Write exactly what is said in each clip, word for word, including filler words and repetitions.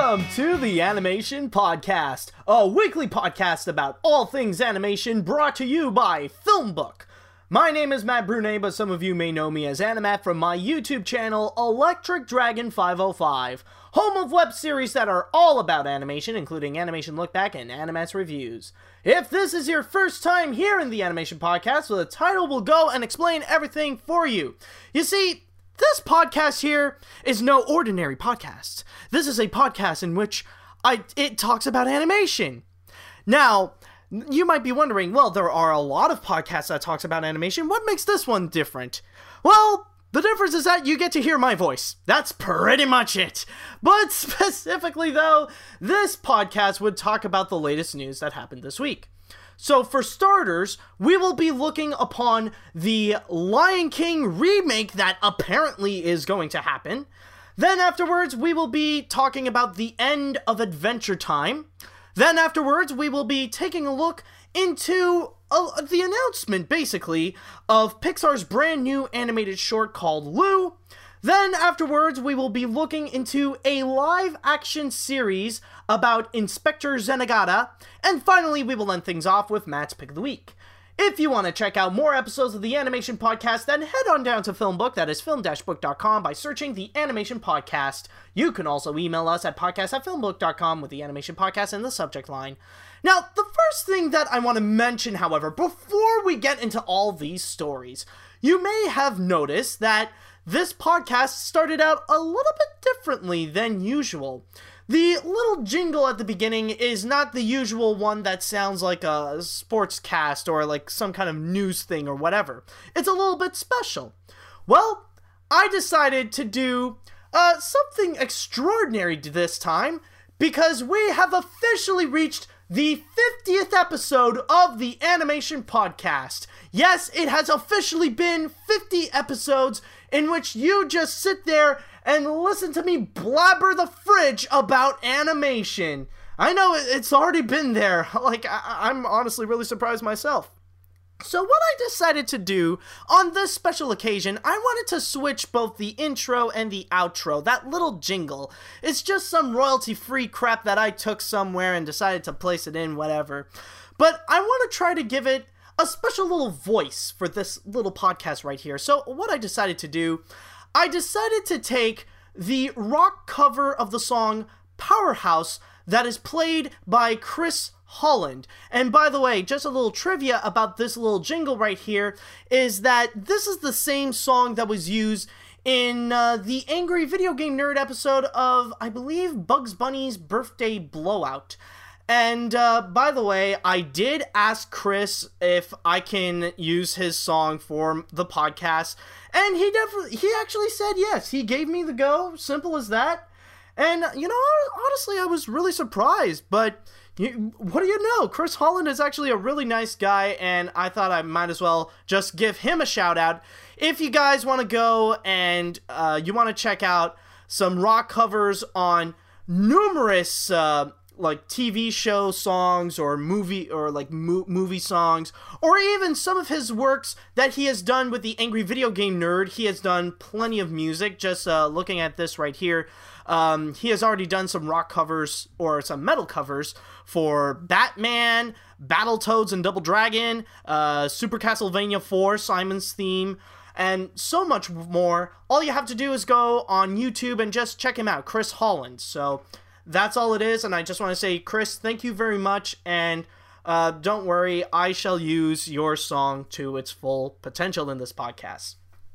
Welcome to the Animation Podcast, a weekly podcast about all things animation brought to you by Filmbook. My name is Matt Brunet, but some of you may know me as Animat from my YouTube channel, Electric Dragon five oh five, home of web series that are all about animation, including Animation Look Back and Animat's Reviews. If this is your first time here in the Animation Podcast, well, the title will go and explain everything for you. You see, this podcast here is no ordinary podcast. This is a podcast in which I it talks about animation. Now, you might be wondering, well, there are a lot of podcasts that talks about animation. What makes this one different? Well, the difference is that you get to hear my voice. That's pretty much it. But specifically, though, this podcast would talk about the latest news that happened this week. So for starters, we will be looking upon the Lion King remake that apparently is going to happen. Then afterwards, we will be talking about the end of Adventure Time. Then afterwards, we will be taking a look into uh, the announcement, basically, of Pixar's brand new animated short called Lou. Then afterwards, we will be looking into a live-action series about Inspector Zenigata. And finally, we will end things off with Matt's Pick of the Week. If you want to check out more episodes of the Animation Podcast, then head on down to Filmbook, that is film dash book dot com, by searching the Animation Podcast. You can also email us at podcast at filmbook dot com with the Animation Podcast in the subject line. Now, the first thing that I want to mention, however, before we get into all these stories, you may have noticed that this podcast started out a little bit differently than usual. The little jingle at the beginning is not the usual one that sounds like a sports cast or like some kind of news thing or whatever. It's a little bit special. Well, I decided to do uh, something extraordinary this time because we have officially reached the fiftieth episode of the Animation Podcast. Yes, it has officially been fifty episodes in which you just sit there and listen to me blabber the fridge about animation. I know it's already been there. Like, I- I'm honestly really surprised myself. So what I decided to do on this special occasion, I wanted to switch both the intro and the outro. That little jingle. It's just some royalty-free crap that I took somewhere and decided to place it in, whatever. But I want to try to give it a special little voice for this little podcast right here. So what I decided to do, I decided to take the rock cover of the song Powerhouse that is played by Chris Holland. And by the way, just a little trivia about this little jingle right here is that this is the same song that was used in uh, the Angry Video Game Nerd episode of, I believe, Bugs Bunny's Birthday Blowout. And uh, by the way, I did ask Chris if I can use his song for the podcast, and he definitely, he actually said yes. He gave me the go, simple as that. And, you know, honestly, I was really surprised, but you, what do you know? Chris Holland is actually a really nice guy, and I thought I might as well just give him a shout out. If you guys want to go and uh, you want to check out some rock covers on numerous uh, like T V show songs or movie or like mo- movie songs, or even some of his works that he has done with the Angry Video Game Nerd. He has done plenty of music. Just uh, looking at this right here, um, he has already done some rock covers or some metal covers for Batman, Battletoads and Double Dragon, uh, Super Castlevania four, Simon's Theme, and so much more. All you have to do is go on YouTube and just check him out, Chris Holland. So that's all it is, and I just want to say, Chris, thank you very much, and uh, don't worry, I shall use your song to its full potential in this podcast.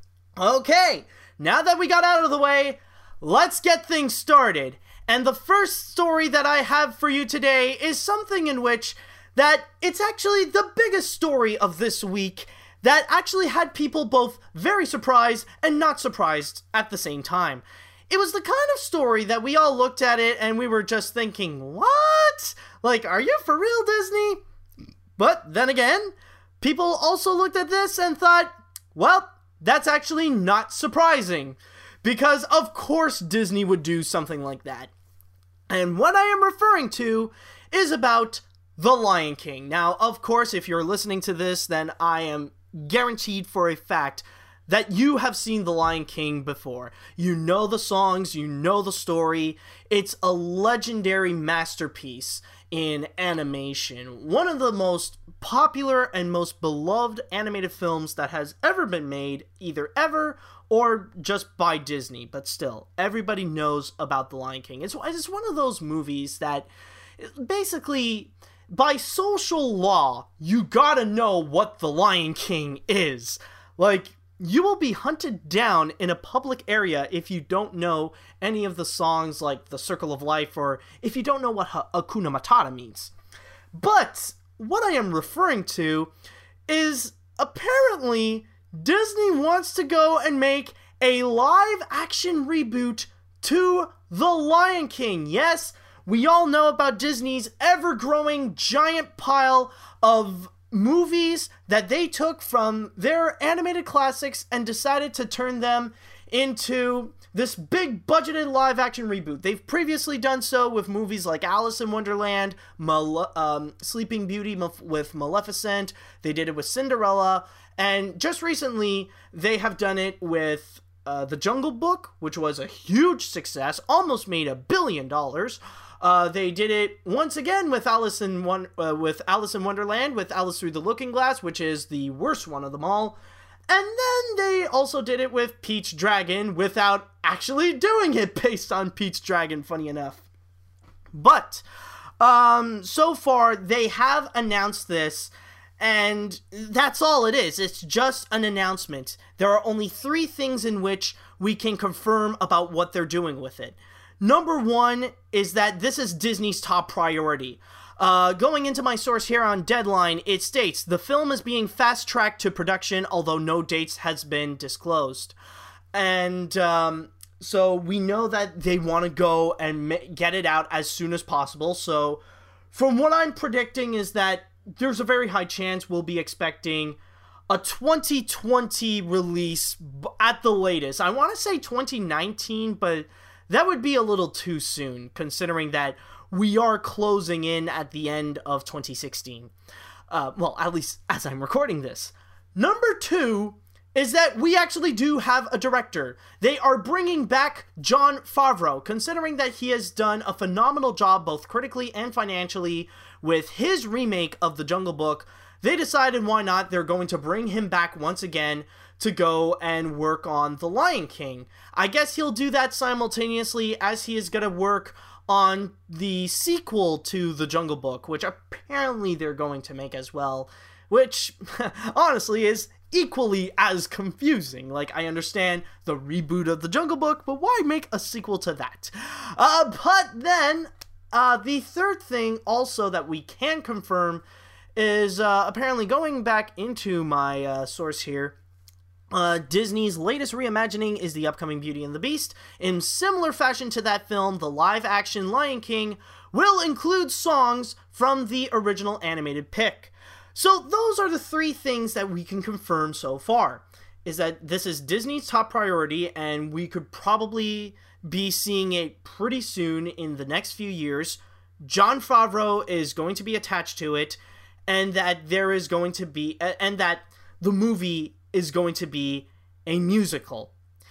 Okay, now that we got out of the way, let's get things started. And the first story that I have for you today is something in which that it's actually the biggest story of this week that actually had people both very surprised and not surprised at the same time. It was the kind of story that we all looked at it and we were just thinking, what? Like, are you for real, Disney? But then again, people also looked at this and thought, well, that's actually not surprising. Because of course Disney would do something like that. And what I am referring to is about The Lion King. Now, of course, if you're listening to this, then I am guaranteed for a fact that you have seen The Lion King before. You know the songs, you know the story. It's a legendary masterpiece in animation. One of the most popular and most beloved animated films that has ever been made, either ever or just by Disney. But still, everybody knows about The Lion King. It's, it's one of those movies that basically, by social law, you gotta know what The Lion King is. Like, you will be hunted down in a public area if you don't know any of the songs like The Circle of Life, or if you don't know what ha- Hakuna Matata means. But what I am referring to is apparently Disney wants to go and make a live-action reboot to The Lion King. Yes, we all know about Disney's ever-growing giant pile of movies that they took from their animated classics and decided to turn them into this big budgeted live action reboot. They've previously done so with movies like Alice in Wonderland, Male- um, Sleeping Beauty with Maleficent. They did it with Cinderella, and just recently they have done it with uh, The Jungle Book, which was a huge success, almost made a billion dollars. Uh, they did it once again with Alice in One uh, with Alice in Wonderland, with Alice Through the Looking Glass, which is the worst one of them all. And then they also did it with Pete's Dragon without actually doing it based on Pete's Dragon, funny enough. But um, so far they have announced this, and that's all it is. It's just an announcement. There are only three things in which we can confirm about what they're doing with it. Number one is that this is Disney's top priority. Uh, going into my source here on Deadline, it states, the film is being fast-tracked to production, although no dates has been disclosed. And um, so we know that they want to go and ma- get it out as soon as possible. So from what I'm predicting is that there's a very high chance we'll be expecting a twenty twenty release at the latest. I want to say twenty nineteen, but that would be a little too soon, considering that we are closing in at the end of twenty sixteen. Uh, well, at least as I'm recording this. Number two is that we actually do have a director. They are bringing back Jon Favreau, considering that he has done a phenomenal job both critically and financially with his remake of The Jungle Book. They decided why not, they're going to bring him back once again to go and work on The Lion King. I guess he'll do that simultaneously as he is going to work on the sequel to The Jungle Book, which apparently they're going to make as well, which honestly is equally as confusing. Like, I understand the reboot of The Jungle Book, but why make a sequel to that? Uh, but then, uh, the third thing also that we can confirm is uh, apparently going back into my uh, source here. Uh, Disney's latest reimagining is the upcoming Beauty and the Beast. In similar fashion to that film, the live-action Lion King will include songs from the original animated pick. So those are the three things that we can confirm so far, is that this is Disney's top priority, and we could probably be seeing it pretty soon in the next few years. Jon Favreau is going to be attached to it, and that there is going to be, and that the movie is going to be a musical.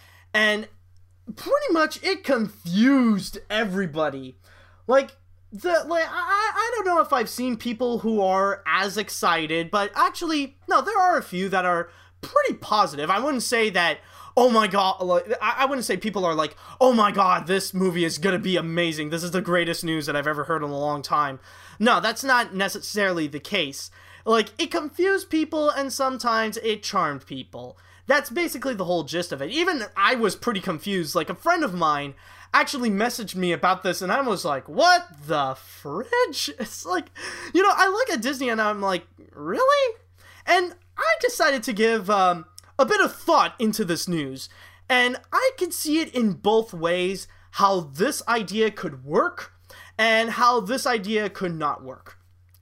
And pretty much it confused everybody. Like, the like I, I don't know if I've seen people who are as excited, but actually, no, there are a few that are pretty positive. I wouldn't say that, oh my god, like, I, I wouldn't say people are like, oh my god, this movie is gonna be amazing. This is the greatest news that I've ever heard in a long time. No, that's not necessarily the case. Like, it confused people, and sometimes it charmed people. That's basically the whole gist of it. Even I was pretty confused. Like, a friend of mine actually messaged me about this, and I was like, what the fridge? It's like, you know, I look at Disney, and I'm like, really? And I decided to give um, a bit of thought into this news, and I could see it in both ways, how this idea could work, and how this idea could not work.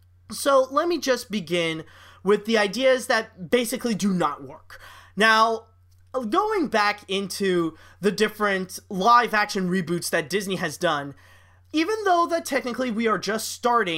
So let me just begin with the ideas that basically do not work. Now, going back into the different live-action reboots that Disney has done, even though that technically we are just starting,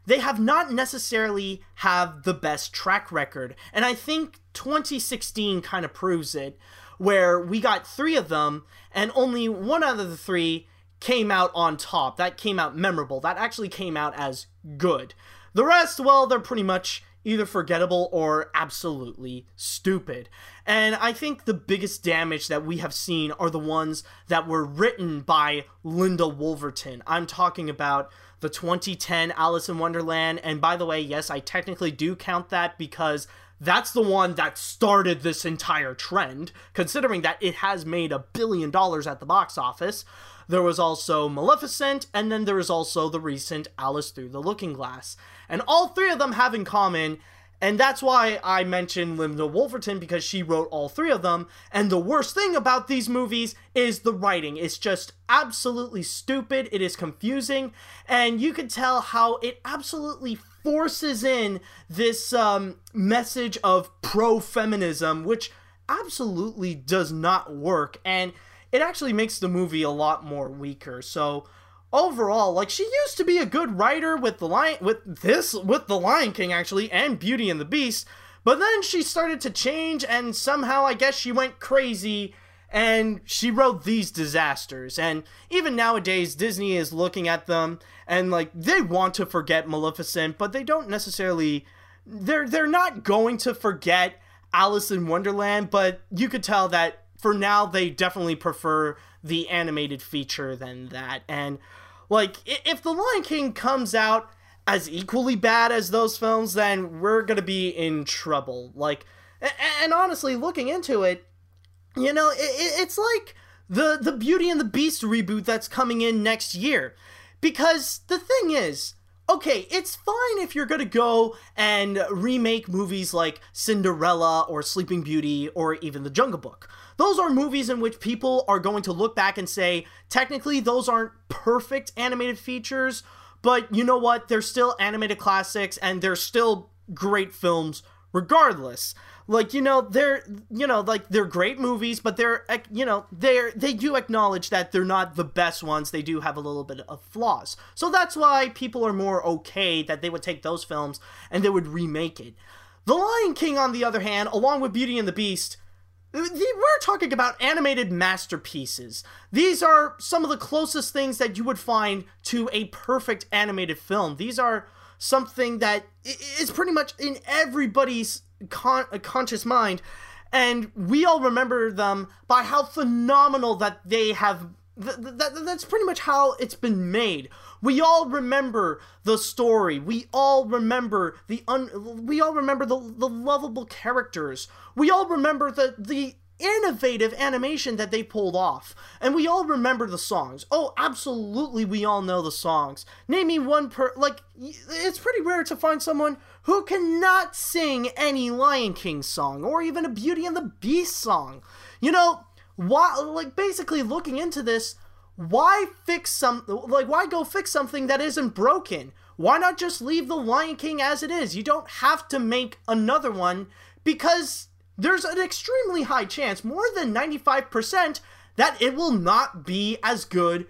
they have not necessarily have the best track record. And I think twenty sixteen kind of proves it, where we got three of them, and only one out of the three came out on top. That came out memorable. That actually came out as good. The rest, well, they're pretty much either forgettable or absolutely stupid. And I think the biggest damage that we have seen are the ones that were written by Linda Woolverton. I'm talking about the twenty ten Alice in Wonderland, and by the way, yes, I technically do count that because that's the one that started this entire trend, considering that it has made a billion dollars at the box office. There was also Maleficent, and then there was also the recent Alice Through the Looking Glass. And all three of them have in common, and that's why I mentioned Linda Woolverton, because she wrote all three of them. And the worst thing about these movies is the writing. It's just absolutely stupid. It is confusing, and you can tell how it absolutely forces in this um, message of pro-feminism, which absolutely does not work, and it actually makes the movie a lot more weaker. So overall, like, she used to be a good writer with the Lion, with this, with the Lion King actually, and Beauty and the Beast, but then she started to change, and somehow I guess she went crazy, and she wrote these disasters. And even nowadays, Disney is looking at them, and like, they want to forget Maleficent, but they don't necessarily, they're they're not going to forget Alice in Wonderland, but you could tell that for now, they definitely prefer the animated feature than that. And, like, if The Lion King comes out as equally bad as those films, then we're gonna be in trouble. Like, and honestly, looking into it, you know, it's like the, the Beauty and the Beast reboot that's coming in next year. Because the thing is, okay, it's fine if you're gonna go and remake movies like Cinderella or Sleeping Beauty or even The Jungle Book. Those are movies in which people are going to look back and say, technically those aren't perfect animated features, but you know what, they're still animated classics and they're still great films regardless. Like, you know, they're, you know, like, they're great movies, but they're, you know, they're, they do acknowledge that they're not the best ones. They do have a little bit of flaws. So that's why people are more okay that they would take those films and they would remake it. The Lion King, on the other hand, along with Beauty and the Beast, we're talking about animated masterpieces. These are some of the closest things that you would find to a perfect animated film. These are something that is pretty much in everybody's con- conscious mind, and we all remember them by how phenomenal that they have. Th- th- that's pretty much how it's been made. We all remember the story. We all remember the un- we all remember the the lovable characters. We all remember the the innovative animation that they pulled off. And we all remember the songs. Oh, absolutely, we all know the songs. Name me one per... Like, it's pretty rare to find someone who cannot sing any Lion King song, or even a Beauty and the Beast song. You know, why, like, basically looking into this, why fix some... Like, why go fix something that isn't broken? Why not just leave the Lion King as it is? You don't have to make another one, because there's an extremely high chance, more than ninety-five percent, that it will not be as good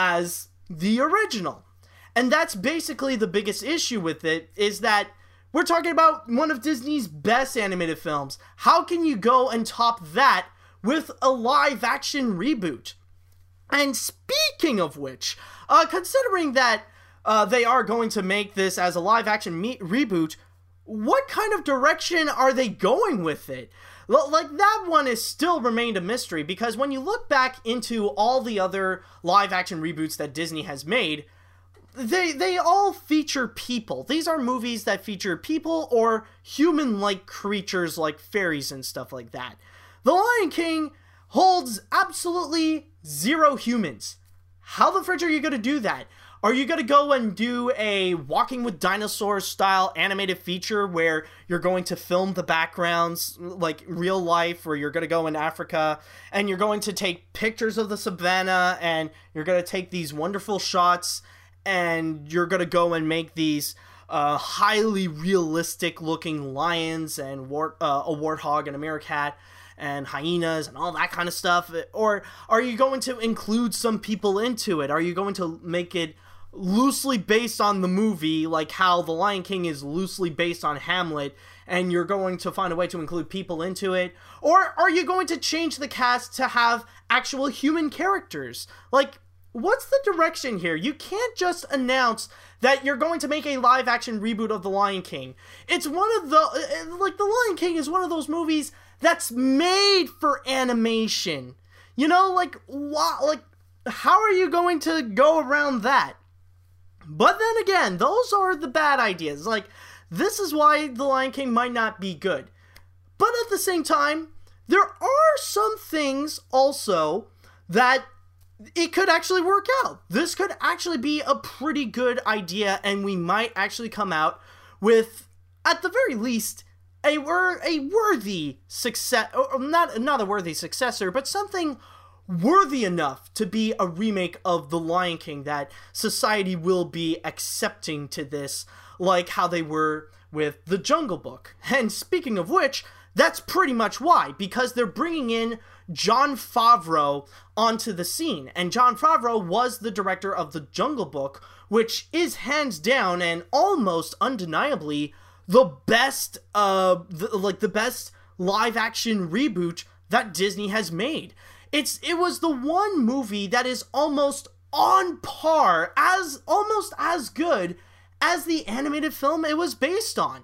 as the original. And that's basically the biggest issue with it, is that we're talking about one of Disney's best animated films. How can you go and top that with a live-action reboot? And speaking of which, uh, considering that uh, they are going to make this as a live-action me- reboot, what kind of direction are they going with it? L- like, that one is still remained a mystery, because when you look back into all the other live-action reboots that Disney has made, they they all feature people. These are movies that feature people or human-like creatures like fairies and stuff like that. The Lion King holds absolutely zero humans. How the fridge are you going to do that? Are you going to go and do a Walking with Dinosaurs style animated feature where you're going to film the backgrounds like real life, where you're going to go in Africa and you're going to take pictures of the savannah and you're going to take these wonderful shots and you're going to go and make these uh, highly realistic looking lions and wart- uh, a warthog and a meerkat and hyenas and all that kind of stuff? Or are you going to include some people into it? Are you going to make it loosely based on the movie, like how The Lion King is loosely based on Hamlet, and you're going to find a way to include people into it? Or are you going to change the cast to have actual human characters? Like, what's the direction here? You can't just announce that you're going to make a live-action reboot of The Lion King. It's one of the... Like, The Lion King is one of those movies that's made for animation. You know, like, why, like, how are you going to go around that? But then again, those are the bad ideas. Like, this is why The Lion King might not be good. But at the same time, there are some things also that it could actually work out. This could actually be a pretty good idea, and we might actually come out with, at the very least, a wor- a worthy success, or not not a worthy successor, but something worthy enough to be a remake of The Lion King that society will be accepting to this, like how they were with The Jungle Book. And speaking of which, that's pretty much why, because they're bringing in Jon Favreau onto the scene. And Jon Favreau was the director of The Jungle Book, which is hands down and almost undeniably the best, uh, the, like the best live-action reboot that Disney has made. It's it was the one movie that is almost on par, as almost as good as the animated film it was based on.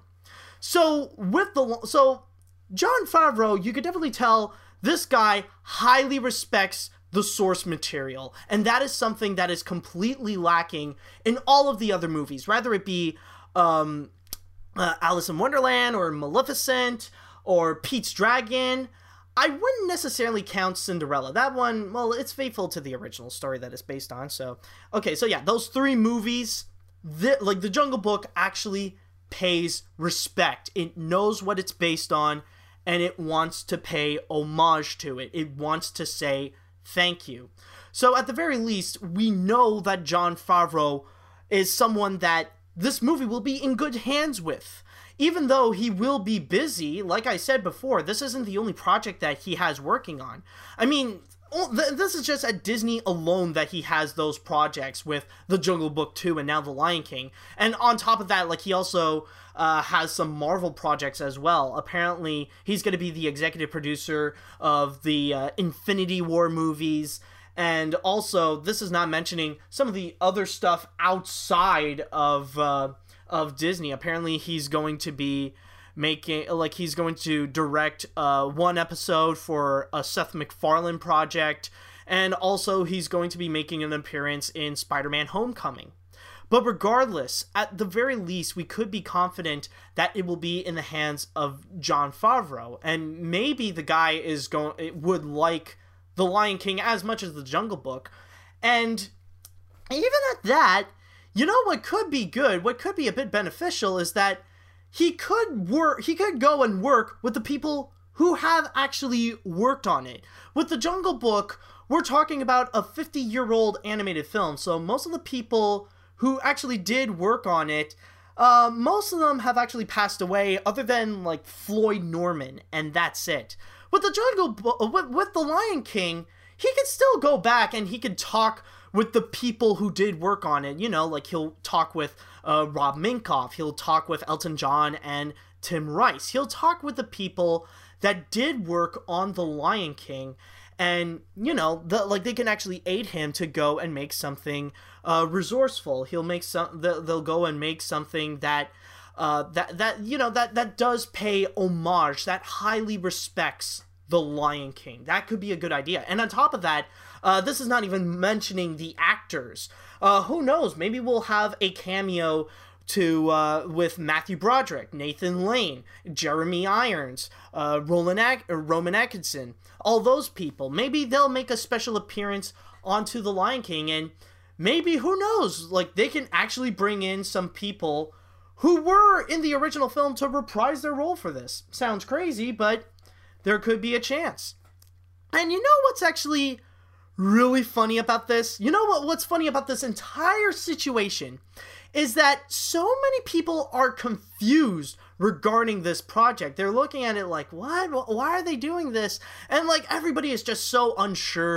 So with the so Jon Favreau, you could definitely tell this guy highly respects the source material, and that is something that is completely lacking in all of the other movies, whether it be um, uh, Alice in Wonderland or Maleficent or Pete's Dragon. I wouldn't necessarily count Cinderella. That one, well, it's faithful to the original story that it's based on, so... Okay, so yeah, those three movies, the, like, The Jungle Book actually pays respect. It knows what it's based on, and it wants to pay homage to it. It wants to say thank you. So at the very least, we know that Jon Favreau is someone that this movie will be in good hands with. Even though he will be busy, like I said before, this isn't the only project that he has working on. I mean, this is just at Disney alone that he has those projects with The Jungle Book two and now The Lion King. And on top of that, like, he also uh, has some Marvel projects as well. Apparently, he's going to be the executive producer of the uh, Infinity War movies. And also, this is not mentioning some of the other stuff outside of... Uh, of Disney. Apparently he's going to be making, like, he's going to direct uh, one episode for a Seth MacFarlane project, and also he's going to be making an appearance in Spider-Man Homecoming. But regardless, at the very least, we could be confident that it will be in the hands of Jon Favreau, and maybe the guy is going would like The Lion King as much as The Jungle Book, and even at that, you know what could be good, what could be a bit beneficial is that he could work, he could go and work with the people who have actually worked on it. With The Jungle Book, we're talking about a fifty-year-old animated film, so most of the people who actually did work on it, uh, most of them have actually passed away, other than, like, Floyd Norman, and that's it. With The Jungle Book, with, with The Lion King, he could still go back and he could talk with the people who did work on it. You know, like, he'll talk with uh, Rob Minkoff, he'll talk with Elton John and Tim Rice. He'll talk with the people that did work on The Lion King, and, you know, the, like, they can actually aid him to go and make something uh, resourceful. He'll make some, they'll go and make something that, uh, that, that, you know, that, that does pay homage, that highly respects The Lion King. That could be a good idea. And on top of that, uh, this is not even mentioning the actors. Uh, who knows? Maybe we'll have a cameo to uh, with Matthew Broderick, Nathan Lane, Jeremy Irons, uh, Roland Ag- Roman Atkinson, all those people. Maybe they'll make a special appearance onto The Lion King, and maybe, who knows, like, they can actually bring in some people who were in the original film to reprise their role for this. Sounds crazy, but there could be a chance. And you know what's actually really funny about this? You know what? What's funny about this entire situation is that so many people are confused regarding this project. They're looking at it like, what? Why are they doing this? And, like, everybody is just so unsure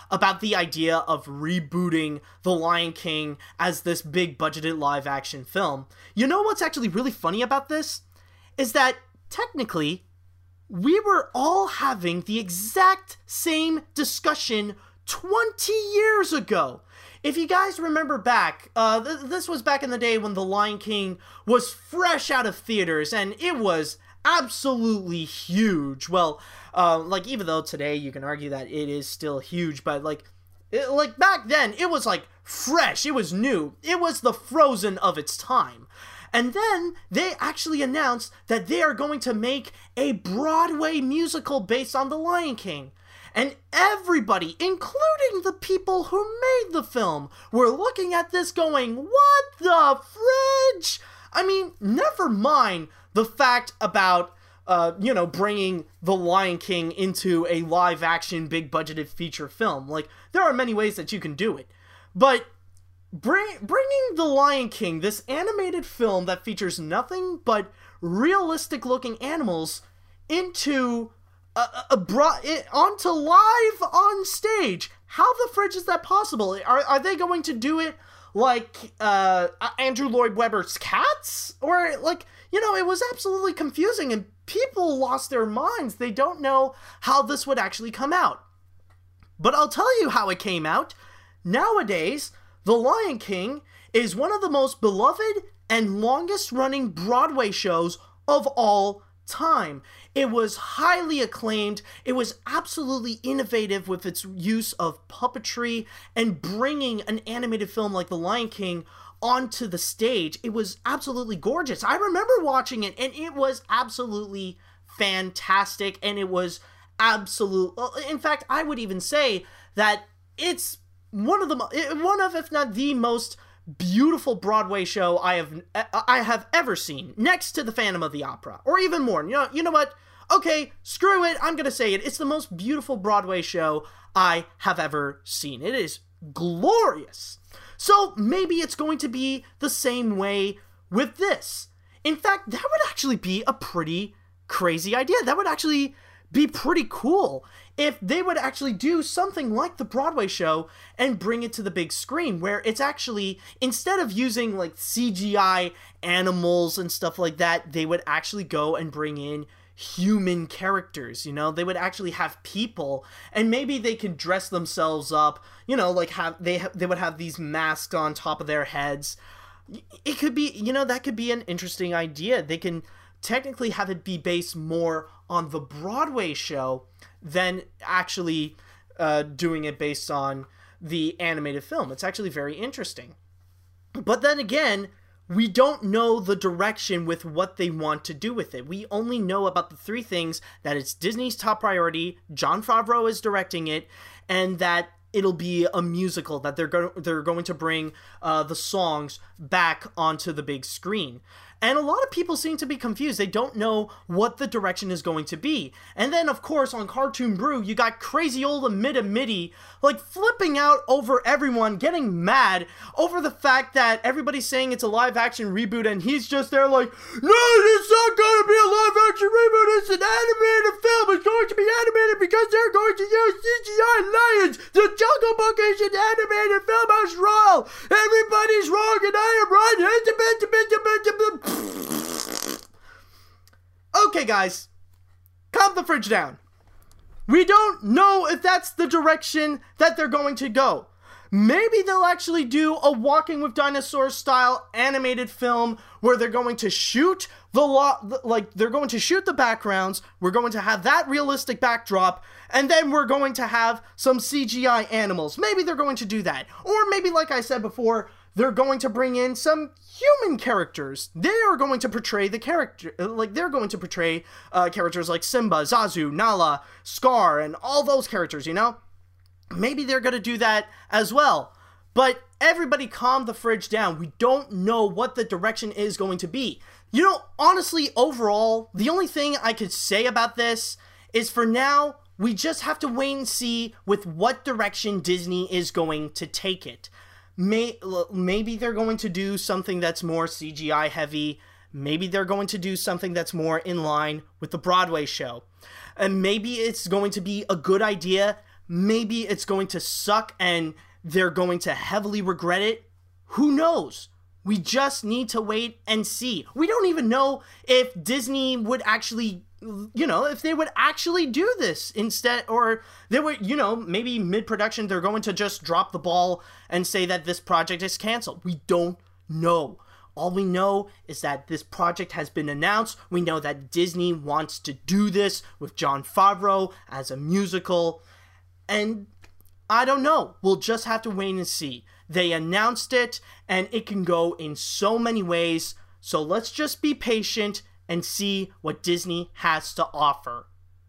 about the idea of rebooting The Lion King as this big budgeted live action film. You know what's actually really funny about this? Is that technically, we were all having the exact same discussion twenty years ago. If you guys remember back, uh, th- this was back in the day when The Lion King was fresh out of theaters, and it was absolutely huge. Well, uh, like, even though today you can argue that it is still huge, but, like, it, like, back then, it was, like, fresh, it was new, it was the Frozen of its time. And then they actually announced that they are going to make a Broadway musical based on The Lion King. And everybody, including the people who made the film, were looking at this going, what the fridge? I mean, never mind the fact about, uh, you know, bringing The Lion King into a live-action, big-budgeted feature film. Like, there are many ways that you can do it. But bring, bringing The Lion King, this animated film that features nothing but realistic-looking animals, into a, a brought it onto live on stage. How the fridge is that possible? Are are they going to do it like uh, Andrew Lloyd Webber's Cats? Or, like, you know, it was absolutely confusing and people lost their minds. They don't know how this would actually come out. But I'll tell you how it came out. Nowadays, The Lion King is one of the most beloved and longest running Broadway shows of all time. It was highly acclaimed. It was absolutely innovative with its use of puppetry and bringing an animated film like The Lion King onto the stage. It was absolutely gorgeous. I remember watching it, and it was absolutely fantastic, and it was absolute. In fact, I would even say that it's one of the one of, if not the most beautiful Broadway show I have I have ever seen, next to the Phantom of the Opera, or even more. You know, you know what? Okay, screw it. I'm gonna say it. It's the most beautiful Broadway show I have ever seen. It is glorious. So maybe it's going to be the same way with this. In fact, that would actually be a pretty crazy idea. That would actually be pretty cool if they would actually do something like the Broadway show and bring it to the big screen, where it's actually, instead of using like C G I animals and stuff like that, they would actually go and bring in human characters. You know, they would actually have people, and maybe they could dress themselves up, you know, like have they ha- they would have these masks on top of their heads. It could be, you know, that could be an interesting idea. They can technically have it be based more on the Broadway show than actually uh, doing it based on the animated film. It's actually very interesting. But then again, we don't know the direction with what they want to do with it. We only know about the three things: that it's Disney's top priority, Jon Favreau is directing it, and that it'll be a musical, that they're go- they're going to bring uh, the songs back onto the big screen. And a lot of people seem to be confused. They don't know what the direction is going to be. And then, of course, on Cartoon Brew, you got crazy old Amida Mitty, like, flipping out over everyone, getting mad over the fact that everybody's saying it's a live-action reboot, and he's just there like, no, it's not going to be a live-action reboot, it's an animated film, it's going to be animated because they're going to use C G I lions. The Jungle Book is an animated film after all. Everybody's wrong, and I am right. Okay, guys, calm the fridge down. We don't know if that's the direction that they're going to go. Maybe they'll actually do a Walking with Dinosaurs style animated film where they're going to shoot the lo- like they're going to shoot the backgrounds. We're going to have that realistic backdrop, and then we're going to have some C G I animals. Maybe they're going to do that. Or maybe, like I said before, they're going to bring in some human characters. They are going to portray the character, like they're going to portray uh, characters like Simba, Zazu, Nala, Scar, and all those characters, you know? Maybe they're going to do that as well. But everybody calm the fridge down. We don't know what the direction is going to be. You know, honestly, overall, the only thing I could say about this is for now, we just have to wait and see with what direction Disney is going to take it. May, maybe they're going to do something that's more C G I heavy. Maybe they're going to do something that's more in line with the Broadway show. And maybe it's going to be a good idea. maybe it's going to suck and they're going to heavily regret it. Who knows? We just need to wait and see. We don't even know if Disney would actually, you know, if they would actually do this instead, or they would, you know, maybe mid-production they're going to just drop the ball and say that this project is canceled. We don't know. All we know is that this project has been announced. We know that Disney wants to do this with Jon Favreau as a musical. And I don't know. We'll just have to wait and see. They announced it, and it can go in so many ways. So let's just be patient and see what Disney has to offer.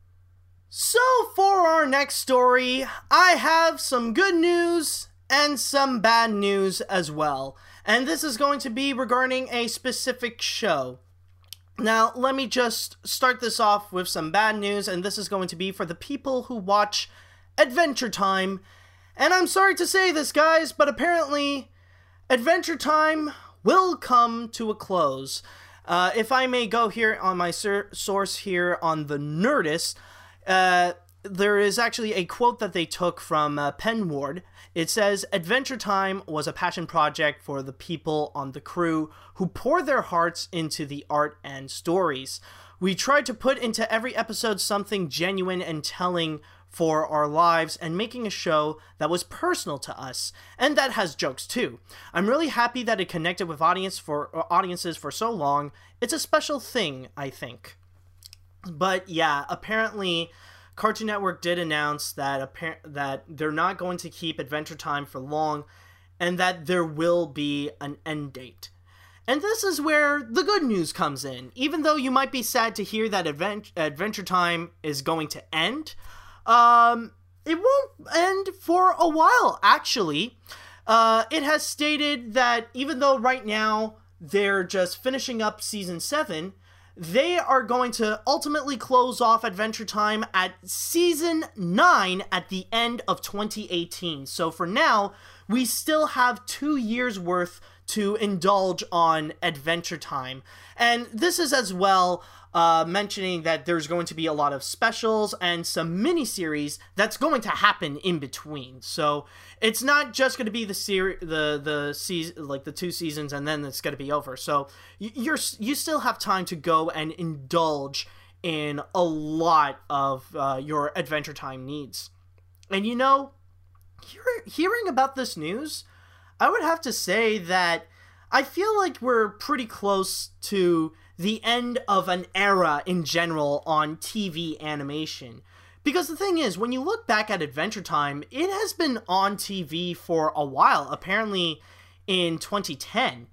So for our next story, I have some good news and some bad news as well. And this is going to be regarding a specific show. Now, let me just start this off with some bad news, and this is going to be for the people who watch Adventure Time. And I'm sorry to say this, guys, but apparently Adventure Time will come to a close. Uh, if I may go here on my sur- source here on the Nerdist, uh, there is actually a quote that they took from uh, Penward. It says, "Adventure Time was a passion project for the people on the crew who poured their hearts into the art and stories. We tried to put into every episode something genuine and telling for our lives and making a show that was personal to us, and that has jokes too. I'm really happy that it connected with audience for uh, audiences for so long. It's a special thing, I think." But yeah, apparently Cartoon Network did announce that appar- that they're not going to keep Adventure Time for long, and that there will be an end date. And this is where the good news comes in. Even though you might be sad to hear that Advent- Adventure Time is going to end, Um, it won't end for a while, actually. Uh, it has stated that even though right now they're just finishing up season seven, they are going to ultimately close off Adventure Time at season nine at the end of twenty eighteen. So for now, we still have two years worth to indulge on Adventure Time. And this is as well uh, mentioning that there's going to be a lot of specials and some miniseries that's going to happen in between. So it's not just going to be the series, the the season, like the two seasons, and then it's going to be over. So you're you still have time to go and indulge in a lot of uh, your Adventure Time needs. And you know, hear, hearing about this news, I would have to say that I feel like we're pretty close to the end of an era in general on T V animation. Because the thing is, when you look back at Adventure Time, it has been on T V for a while, apparently in twenty ten.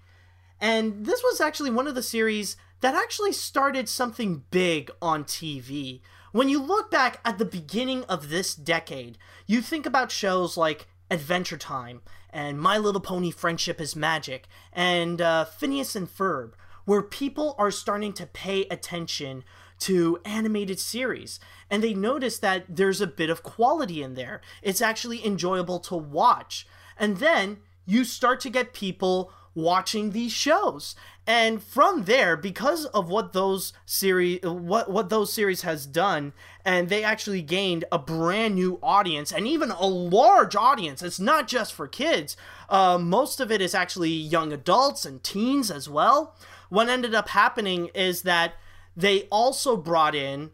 And this was actually one of the series that actually started something big on T V. When you look back at the beginning of this decade, you think about shows like Adventure Time, and My Little Pony Friendship is Magic, and uh, Phineas and Ferb, where people are starting to pay attention to animated series, and they notice that there's a bit of quality in there. It's actually enjoyable to watch. And then you start to get people watching these shows. And from there, because of what those series what what those series has done, and they actually gained a brand new audience, and even a large audience. It's not just for kids. Uh, most of it is actually young adults and teens as well. What ended up happening is that they also brought in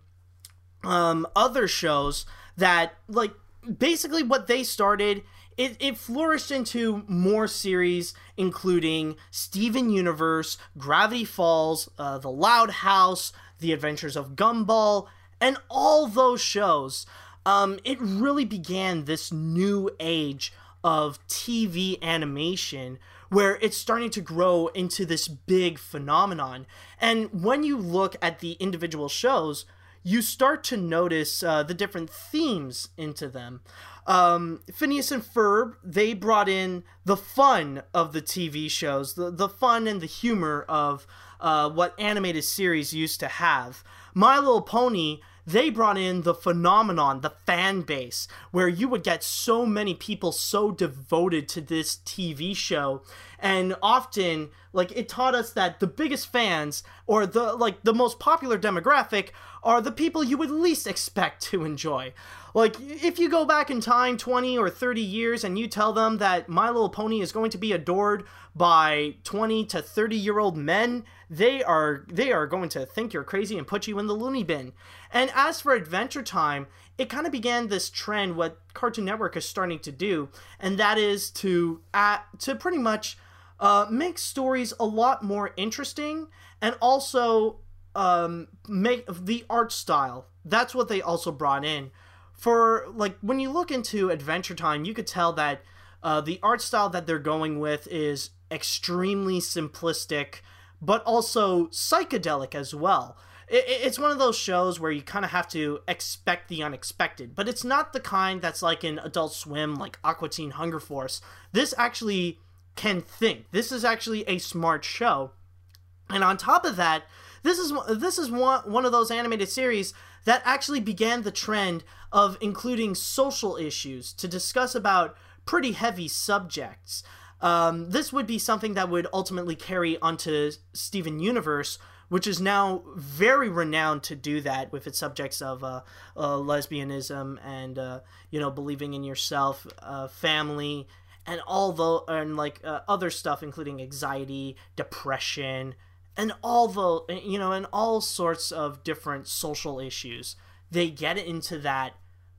um, other shows that, like, basically what they started, It, it flourished into more series, including Steven Universe, Gravity Falls, uh, The Loud House, The Adventures of Gumball, and all those shows. Um, it really began this new age of T V animation, where it's starting to grow into this big phenomenon. And when you look at the individual shows, you start to notice uh, the different themes into them. Um, Phineas and Ferb, they brought in the fun of the T V shows, the, the fun and the humor of uh, what animated series used to have. My Little Pony, they brought in the phenomenon, the fan base, where you would get so many people so devoted to this T V show, And often, like, it taught us that the biggest fans, or the, like, the most popular demographic, are the people you would least expect to enjoy. Like, if you go back in time twenty or thirty years and you tell them that My Little Pony is going to be adored by twenty to thirty year old men, they are they are going to think you're crazy and put you in the loony bin. And as for Adventure Time, it kind of began this trend what Cartoon Network is starting to do, and that is to uh, to pretty much uh, make stories a lot more interesting, and also um, make the art style. That's what they also brought in. For, like, when you look into Adventure Time, you could tell that uh, the art style that they're going with is extremely simplistic, but also psychedelic as well. It, it's one of those shows where you kind of have to expect the unexpected, but it's not the kind that's like in Adult Swim, like Aqua Teen Hunger Force. This actually can think. This is actually a smart show. And on top of that, this is this is one, one of those animated series that actually began the trend of including social issues to discuss about pretty heavy subjects. Um, this would be something that would ultimately carry onto Steven Universe, which is now very renowned to do that with its subjects of uh, uh, lesbianism and uh, you know, believing in yourself, uh, family, and all the and like uh, other stuff, including anxiety, depression, and all the you know, and all sorts of different social issues. They get into that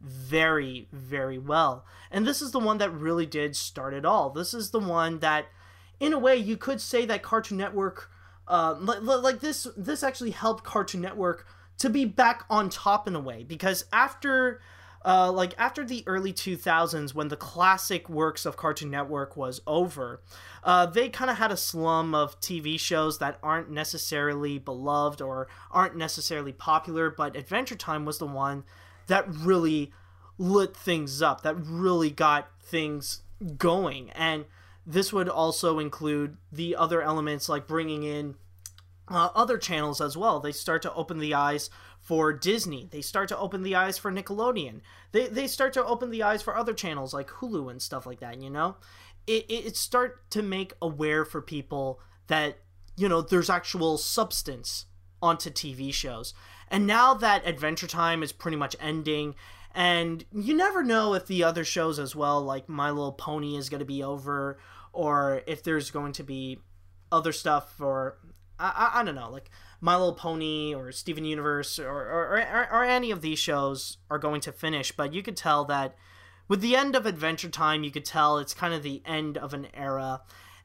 very, very well. And this is the one that really did start it all. This is the one that, in a way, you could say that Cartoon Network, uh, like, like this, this actually helped Cartoon Network to be back on top in a way, because after, uh, like after the early two thousands, when the classic works of Cartoon Network was over, uh, they kind of had a slum of T V shows that aren't necessarily beloved or aren't necessarily popular, but Adventure Time was the one that really lit things up, that really got things going. And this would also include the other elements, like bringing in uh, other channels as well. They start to open the eyes for Disney. They start to open the eyes for Nickelodeon. They they start to open the eyes for other channels like Hulu and stuff like that, you know? It, it, it start to make aware for people that, you know, there's actual substance onto T V shows. And now that Adventure Time is pretty much ending, and you never know if the other shows as well, like My Little Pony, is going to be over, or if there's going to be other stuff, or I, I, I don't know, like My Little Pony or Steven Universe or, or, or, or any of these shows are going to finish. But you could tell that with the end of Adventure Time, you could tell it's kind of the end of an era.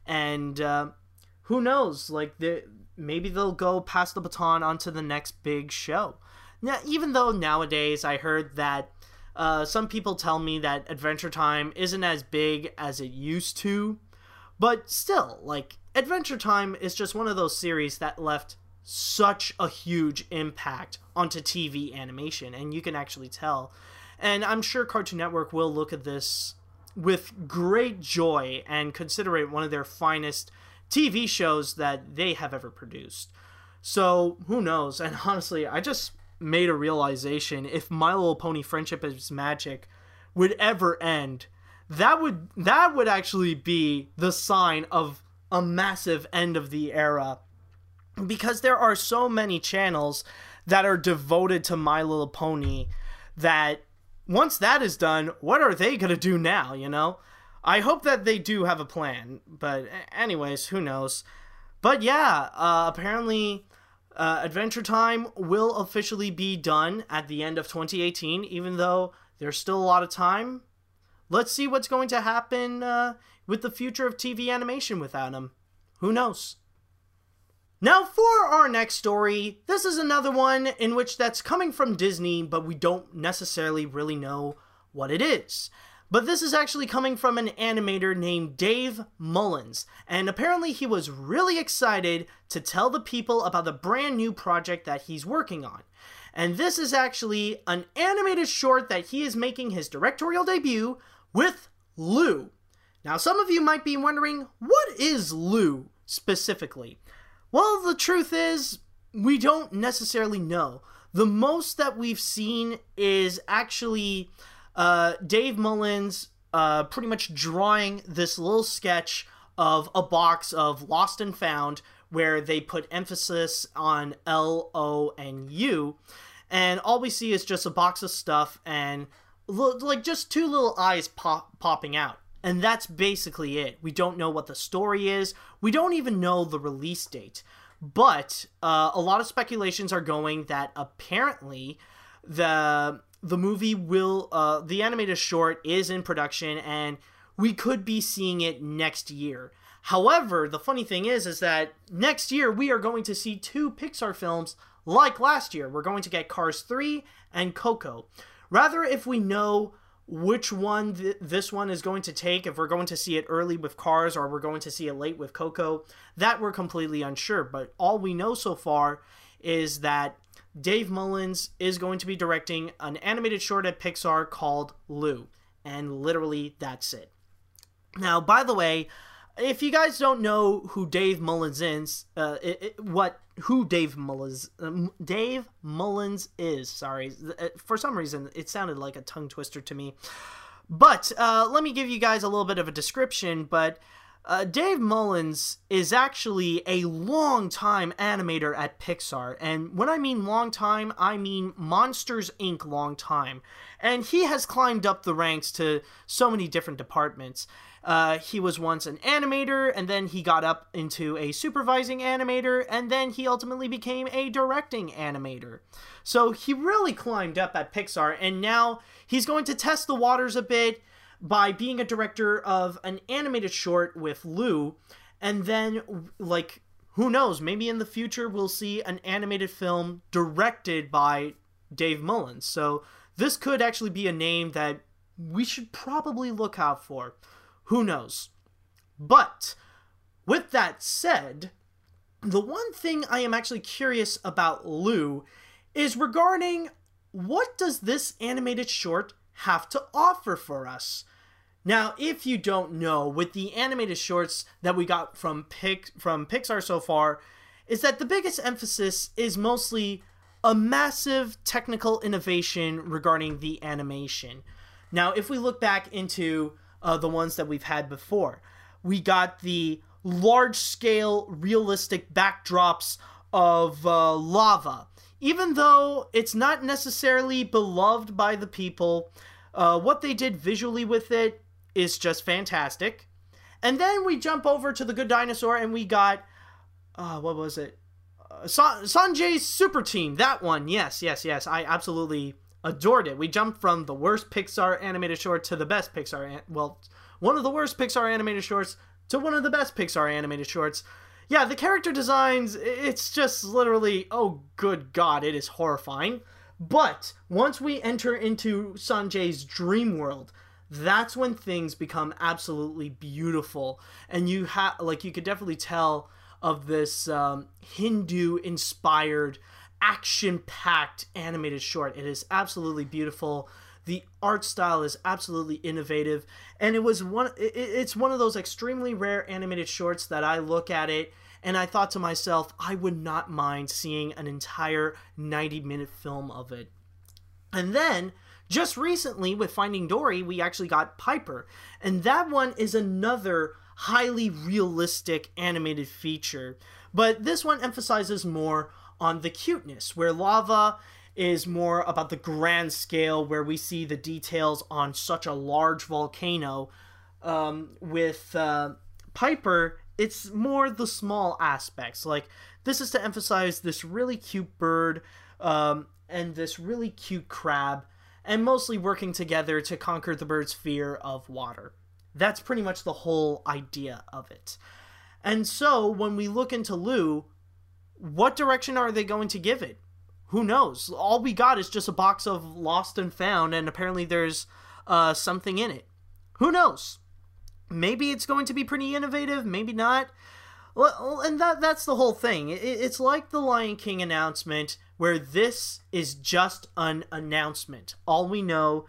And uh, who knows, like the maybe they'll go pass the baton onto the next big show. Now, even though nowadays I heard that uh, some people tell me that Adventure Time isn't as big as it used to, but still, like, Adventure Time is just one of those series that left such a huge impact onto T V animation, and you can actually tell. And I'm sure Cartoon Network will look at this with great joy and consider it one of their finest T V shows that they have ever produced. So, who knows? And honestly, I just made a realization, if My Little Pony Friendship is Magic would ever end, that would that would actually be the sign of a massive end of the era. Because there are so many channels that are devoted to My Little Pony that once that is done, what are they going to do now, you know? I hope that they do have a plan, but anyways, who knows? But yeah, uh, apparently uh, Adventure Time will officially be done at the end of twenty eighteen, even though there's still a lot of time. Let's see what's going to happen uh, with the future of T V animation without him. Who knows? Now for our next story, this is another one in which that's coming from Disney, but we don't necessarily really know what it is. But this is actually coming from an animator named Dave Mullins, and apparently he was really excited to tell the people about the brand new project that he's working on. And this is actually an animated short that he is making his directorial debut with Lou. Now some of you might be wondering, what is Lou specifically? Well, the truth is, we don't necessarily know. The most that we've seen is actually Uh, Dave Mullins uh, pretty much drawing this little sketch of a box of Lost and Found where they put emphasis on L, O, and U. And all we see is just a box of stuff and like just two little eyes pop- popping out. And that's basically it. We don't know what the story is. We don't even know the release date. But uh, a lot of speculations are going that apparently the the movie will, uh, the animated short is in production and we could be seeing it next year. However, the funny thing is, is that next year we are going to see two Pixar films like last year. We're going to get Cars three and Coco. Rather, if we know which one th- this one is going to take, if we're going to see it early with Cars or we're going to see it late with Coco, that we're completely unsure. But all we know so far is that Dave Mullins is going to be directing an animated short at Pixar called Lou. And literally, that's it. Now, by the way, if you guys don't know who Dave Mullins is, uh, it, it, what who Dave Mullins um, Dave Mullins is, sorry, for some reason it sounded like a tongue twister to me. But uh, let me give you guys a little bit of a description. But uh, Dave Mullins is actually a long-time animator at Pixar, and when I mean long time, I mean Monsters, Incorporated long time. And he has climbed up the ranks to so many different departments. Uh, he was once an animator, and then he got up into a supervising animator, and then he ultimately became a directing animator. So he really climbed up at Pixar, and now he's going to test the waters a bit by being a director of an animated short with Lou, and then, like, who knows, maybe in the future we'll see an animated film directed by Dave Mullins. So this could actually be a name that we should probably look out for. Who knows? But with that said, the one thing I am actually curious about Lou is regarding what does this animated short have to offer for us? Now, if you don't know, with the animated shorts that we got from Pic- from Pixar so far, is that the biggest emphasis is mostly a massive technical innovation regarding the animation. Now, if we look back into uh, the ones that we've had before, we got the large-scale, realistic backdrops of uh, lava. Even though it's not necessarily beloved by the people, uh, what they did visually with it is just fantastic. And then we jump over to The Good Dinosaur and we got, uh, what was it? Uh, San- Sanjay's Super Team, that one. Yes, yes, yes. I absolutely adored it. We jumped from the worst Pixar animated short to the best Pixar, an- well, one of the worst Pixar animated shorts to one of the best Pixar animated shorts. Yeah, the character designs, it's just literally, oh good god, it is horrifying. But once we enter into Sanjay's dream world, that's when things become absolutely beautiful. And you have, like, you could definitely tell of this um, Hindu-inspired, action-packed animated short. It is absolutely beautiful. The art style is absolutely innovative, and it was one. It, it's one of those extremely rare animated shorts that I look at it and I thought to myself, I would not mind seeing an entire ninety-minute film of it. And then, just recently with Finding Dory, we actually got Piper, and that one is another highly realistic animated feature, but this one emphasizes more on the cuteness, where Lava is more about the grand scale, where we see the details on such a large volcano. Um, with uh, Piper, it's more the small aspects. Like, this is to emphasize this really cute bird um, and this really cute crab, and mostly working together to conquer the bird's fear of water. That's pretty much the whole idea of it. And so, when we look into Lou, what direction are they going to give it? Who knows? All we got is just a box of Lost and Found, and apparently there's uh, something in it. Who knows? Maybe it's going to be pretty innovative, maybe not. Well, and that that's the whole thing. It's like the Lion King announcement, where this is just an announcement. All we know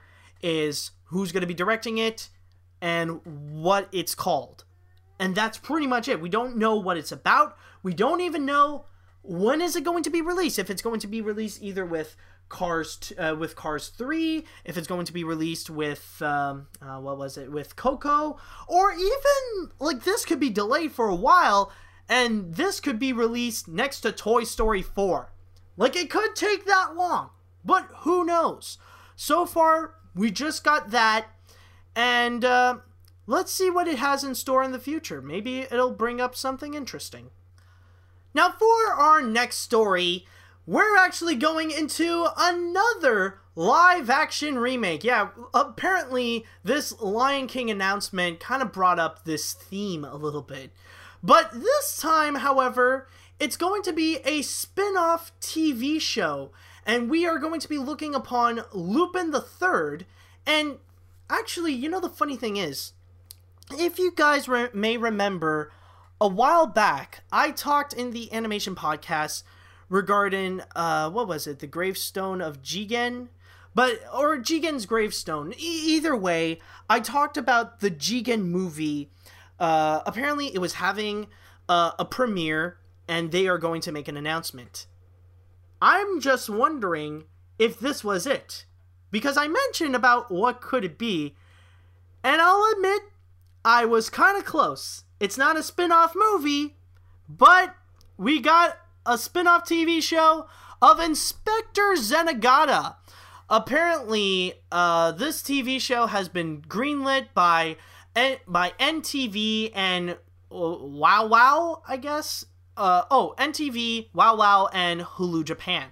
is who's going to be directing it and what it's called. And that's pretty much it. We don't know what it's about. We don't even know when is it going to be released. If it's going to be released either with Cars t- uh, with Cars three, if it's going to be released with um, uh, what was it with Coco, or even like this could be delayed for a while, and this could be released next to Toy Story four. Like, it could take that long, but who knows? So far, we just got that, and uh, let's see what it has in store in the future. Maybe it'll bring up something interesting. Now, for our next story, we're actually going into another live-action remake. Yeah, apparently this Lion King announcement kind of brought up this theme a little bit. But this time, however, it's going to be a spin-off T V show, and we are going to be looking upon Lupin the Third. And actually, you know, the funny thing is, if you guys re- may remember, a while back, I talked in the animation podcast regarding, uh, what was it, the gravestone of Jigen? But, or Jigen's gravestone. E- either way, I talked about the Jigen movie. Uh, apparently, it was having uh, a premiere, and they are going to make an announcement. I'm just wondering if this was it. Because I mentioned about what could it be, and I'll admit, I was kind of close. It's not a spin-off movie, but we got a spin-off T V show of Inspector Zenigata. Apparently, uh, this T V show has been greenlit by by N T V and uh, Wow Wow, I guess. Uh, oh, N T V, Wow Wow, and Hulu Japan.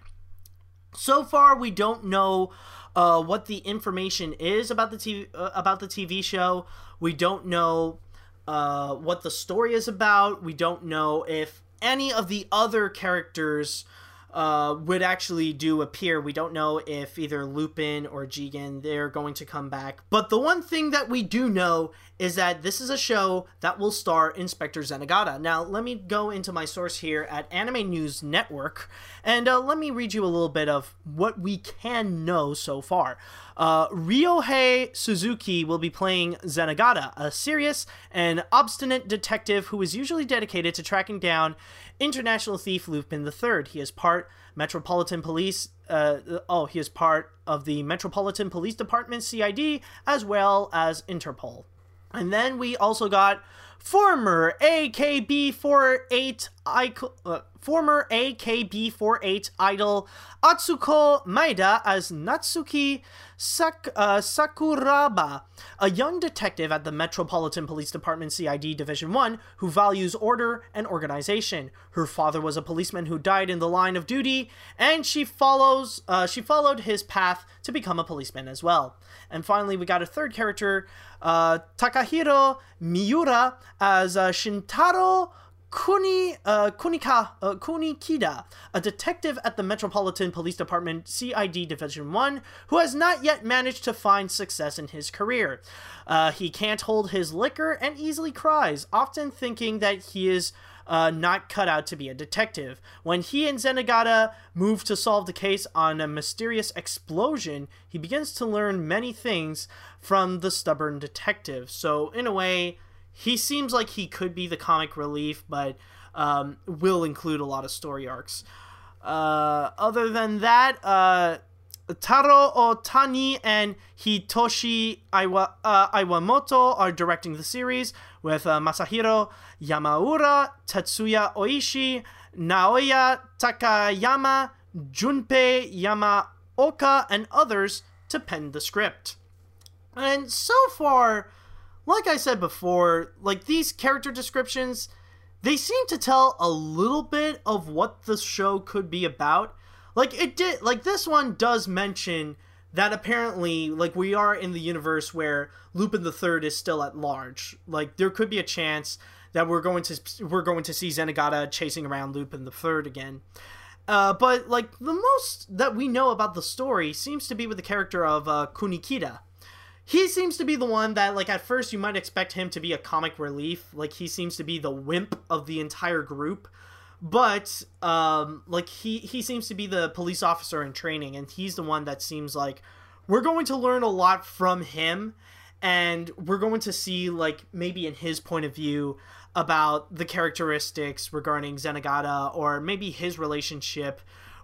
So far, we don't know uh, what the information is about the T V uh, about the T V show. We don't know uh, what the story is about. We don't know if any of the other characters uh, would actually do appear. We don't know if either Lupin or Jigen, they're going to come back. But the one thing that we do know is that this is a show that will star Inspector Zenigata. Now, let me go into my source here at Anime News Network, and uh, let me read you a little bit of what we can know so far. Uh, Ryohei Suzuki will be playing Zenigata, a serious and obstinate detective who is usually dedicated to tracking down international thief Lupin the Third. He is part Metropolitan Police. Uh, oh, he is part of the Metropolitan Police Department C I D as well as Interpol. And then we also got former A K B forty-eight icon, uh, former A K B forty-eight idol Atsuko Maeda as Natsuki Sak- uh, Sakuraba, a young detective at the Metropolitan Police Department C I D Division one who values order and organization. Her father was a policeman who died in the line of duty, and she follows uh, she followed his path to become a policeman as well. And finally, we got a third character, uh, Takahiro Miura as uh, Shintaro Kuni, uh, Kunika, uh, Kunikida, a detective at the Metropolitan Police Department C I D Division one who has not yet managed to find success in his career. Uh, he can't hold his liquor and easily cries, often thinking that he is uh, not cut out to be a detective. When he and Zenigata move to solve the case on a mysterious explosion, he begins to learn many things from the stubborn detective. So, in a way, he seems like he could be the comic relief, but um, will include a lot of story arcs. Uh, other than that, uh, Taro Otani and Hitoshi Iwa, uh, Iwamoto are directing the series, with uh, Masahiro Yamaura, Tetsuya Oishi, Naoya Takayama, Junpei Yamaoka, and others to pen the script. And so far, like I said before, like, these character descriptions, they seem to tell a little bit of what the show could be about. Like, it did, like, this one does mention that apparently, like, we are in the universe where Lupin the Third is still at large. Like, there could be a chance that we're going to, we're going to see Zenigata chasing around Lupin the Third again. Uh, but, like, the most that we know about the story seems to be with the character of uh, Kunikida. He seems to be the one that, like, at first you might expect him to be a comic relief. Like, he seems to be the wimp of the entire group. But, um, like, he, he seems to be the police officer in training, and he's the one that seems like we're going to learn a lot from him, and we're going to see, like, maybe in his point of view about the characteristics regarding Zenigata, or maybe his relationship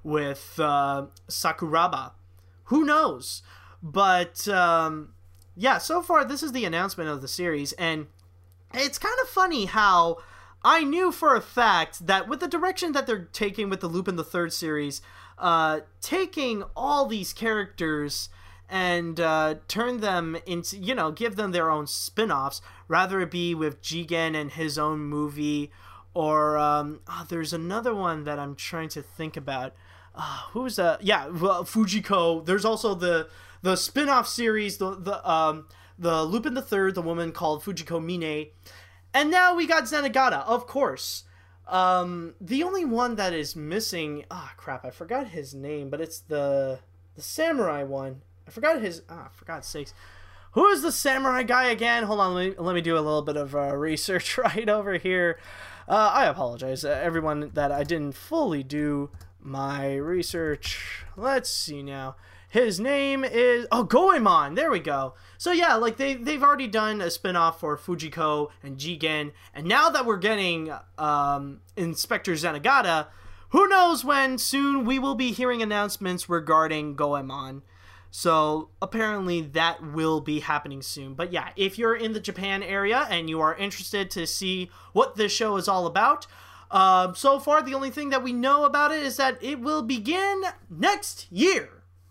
with uh, Sakuraba. Who knows? But um, yeah, so far this is the announcement of the series, and it's kind of funny how I knew for a fact that with the direction that they're taking with the Lupin the Third series, uh, taking all these characters and uh, turn them into, you know, give them their own spin-offs, rather it be with Jigen and his own movie, or um, oh, there's another one that I'm trying to think about. Uh, who's uh yeah well, Fujiko. There's also the the spin-off series, the the um the Lupin the Third, the woman called Fujiko Mine, and now we got Zenigata, of course. Um, the only one that is missing, ah, oh, crap, I forgot his name, but it's the the samurai one. I forgot his, ah, for God's sakes. Who is the samurai guy again? Hold on, let me, let me do a little bit of uh, research right over here. Uh, I apologize, uh, everyone, that I didn't fully do my research. Let's see now. His name is, oh, Goemon, there we go. So yeah, like they, they've already done a spin-off for Fujiko and Jigen, and now that we're getting um, Inspector Zenigata, who knows when soon we will be hearing announcements regarding Goemon. So apparently that will be happening soon. But yeah, if you're in the Japan area and you are interested to see what this show is all about, uh, so far the only thing that we know about it is that it will begin next year.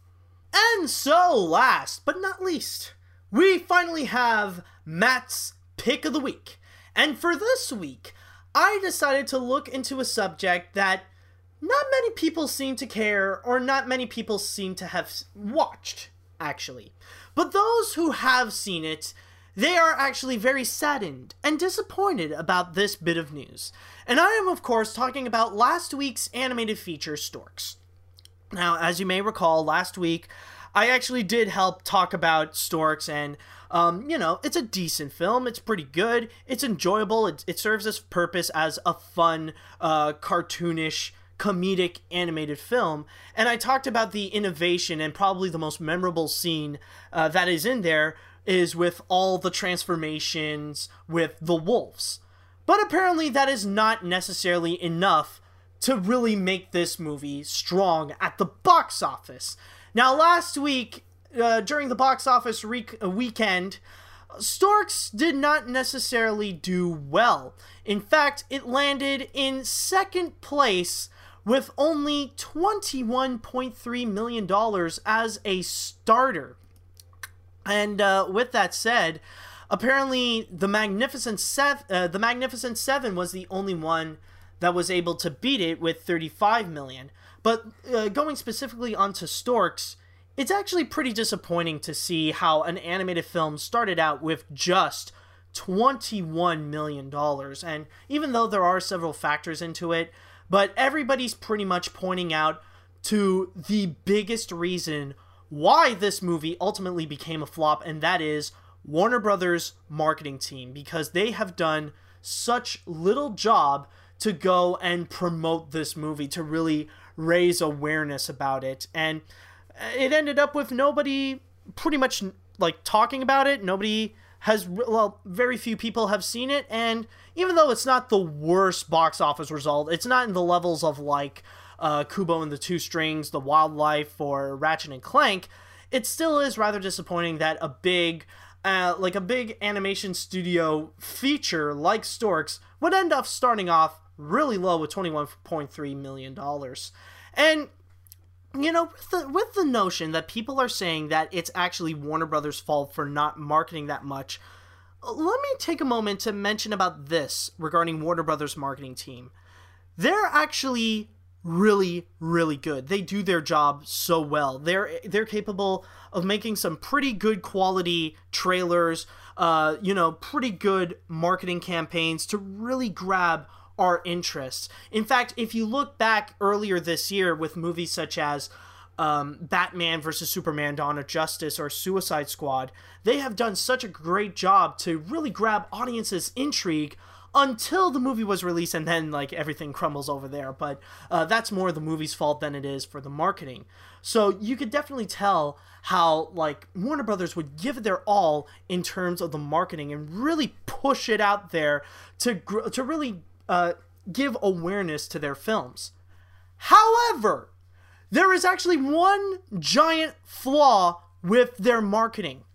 And so last but not least, we finally have Matt's Pick of the Week. And for this week, I decided to look into a subject that not many people seem to care, or not many people seem to have watched, actually. But those who have seen it, they are actually very saddened and disappointed about this bit of news. And I am, of course, talking about last week's animated feature, Storks. Now, as you may recall, last week, I actually did help talk about Storks, and, um, you know, it's a decent film. It's pretty good. It's enjoyable. It, it serves its purpose as a fun, uh, cartoonish, comedic animated film. And I talked about the innovation, and probably the most memorable scene uh, that is in there is with all the transformations with the wolves. But apparently that is not necessarily enough to really make this movie strong at the box office. Now, last week, uh, during the box office re- weekend, Storks did not necessarily do well. In fact, it landed in second place with only twenty-one point three million dollars as a starter. And uh, with that said, apparently the Magnificent Seven, uh, the Magnificent Seven was the only one that was able to beat it with thirty-five million dollars. But uh, going specifically onto Storks, it's actually pretty disappointing to see how an animated film started out with just twenty-one million dollars. And even though there are several factors into it, but everybody's pretty much pointing out to the biggest reason why this movie ultimately became a flop, and that is Warner Brothers' marketing team, because they have done such little job to go and promote this movie, to really raise awareness about it. And it ended up with nobody pretty much like talking about it. Nobody has, well, very few people have seen it. And even though it's not the worst box office result, it's not in the levels of like uh, Kubo and the Two Strings, The Wildlife, or Ratchet and Clank, it still is rather disappointing that a big Uh, like a big animation studio feature like Storks would end up starting off really low with twenty-one point three million dollars. And, you know, with the, with the notion that people are saying that it's actually Warner Brothers' fault for not marketing that much, let me take a moment to mention about this regarding Warner Brothers' marketing team. They're actually really, really good. They do their job so well. They're they're capable of making some pretty good quality trailers, uh, you know, pretty good marketing campaigns to really grab our interests. In fact, if you look back earlier this year with movies such as um, Batman versus Superman: Dawn of Justice or Suicide Squad, they have done such a great job to really grab audiences' intrigue until the movie was released, and then, like, everything crumbles over there. But uh, that's more the movie's fault than it is for the marketing. So you could definitely tell how, like, Warner Brothers would give it their all in terms of the marketing and really push it out there to gr- to really uh, give awareness to their films. However, there is actually one giant flaw with their marketing.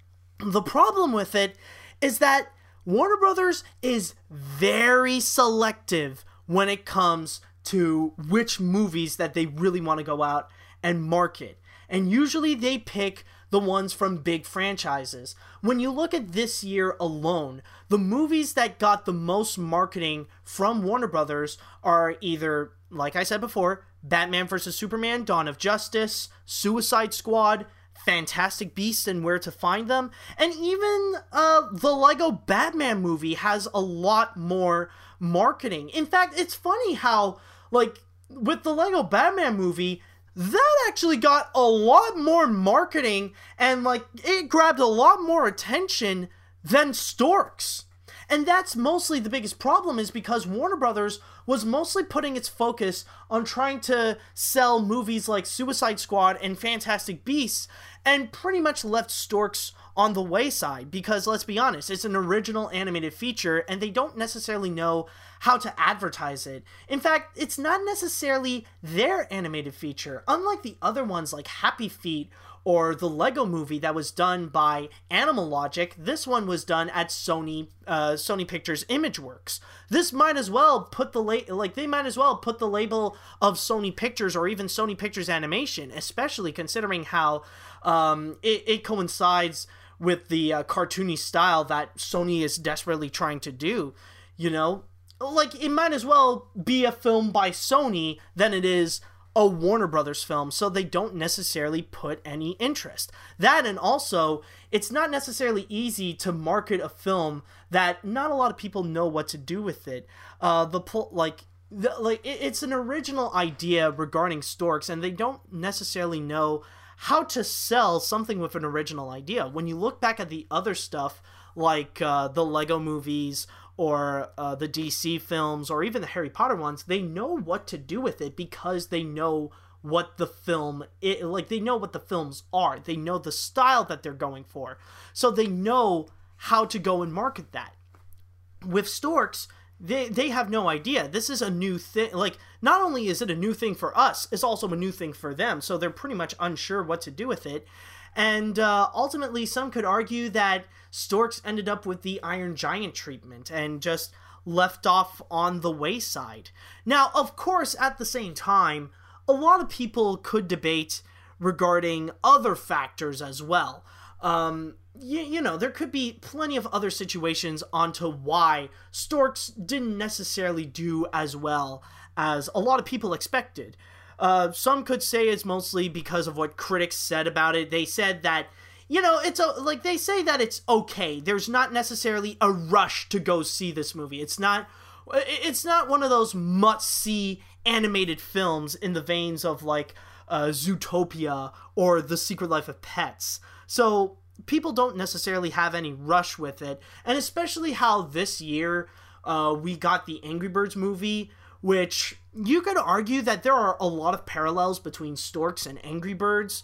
The problem with it is that Warner Brothers is very selective when it comes to which movies that they really want to go out and market. And usually they pick the ones from big franchises. When you look at this year alone, the movies that got the most marketing from Warner Brothers are either, like I said before, Batman versus Superman, Dawn of Justice, Suicide Squad, Fantastic Beasts and Where to Find Them, and even uh, the Lego Batman movie has a lot more marketing. In fact, it's funny how, like, with the Lego Batman movie, that actually got a lot more marketing and, like, it grabbed a lot more attention than Storks. And that's mostly the biggest problem, is because Warner Brothers was mostly putting its focus on trying to sell movies like Suicide Squad and Fantastic Beasts, and pretty much left Storks on the wayside, because let's be honest, it's an original animated feature and they don't necessarily know how to advertise it. In fact, it's not necessarily their animated feature. Unlike the other ones like Happy Feet or the Lego movie that was done by Animal Logic, this one was done at Sony uh, Sony Pictures Imageworks. This might as well put the la- like they might as well put the label of Sony Pictures or even Sony Pictures Animation, especially considering how um, it, it coincides with the uh, cartoony style that Sony is desperately trying to do. You know, like, it might as well be a film by Sony than it is a Warner Brothers film, so they don't necessarily put any interest. That, and also, it's not necessarily easy to market a film that not a lot of people know what to do with it. Uh, the like, the, like it, it's an original idea regarding Storks, and they don't necessarily know how to sell something with an original idea. When you look back at the other stuff, like uh, the Lego movies, or uh, the D C films, or even the Harry Potter ones, they know what to do with it because they know what the film, it, like, they know what the films are. They know the style that they're going for. So they know how to go and market that. With Storks, they, they have no idea. This is a new thing. Like, not only is it a new thing for us, it's also a new thing for them. So they're pretty much unsure what to do with it. And uh, ultimately, some could argue that Storks ended up with the Iron Giant treatment and just left off on the wayside. Now, of course, at the same time, a lot of people could debate regarding other factors as well. Um, you, you know, there could be plenty of other situations onto why Storks didn't necessarily do as well as a lot of people expected. Uh, some could say it's mostly because of what critics said about it. They said that, you know, it's a, like, they say that it's okay. There's not necessarily a rush to go see this movie. It's not, it's not one of those must-see animated films in the veins of, like, uh, Zootopia or The Secret Life of Pets. So people don't necessarily have any rush with it. And especially how this year uh, we got the Angry Birds movie, which you could argue that there are a lot of parallels between Storks and Angry Birds.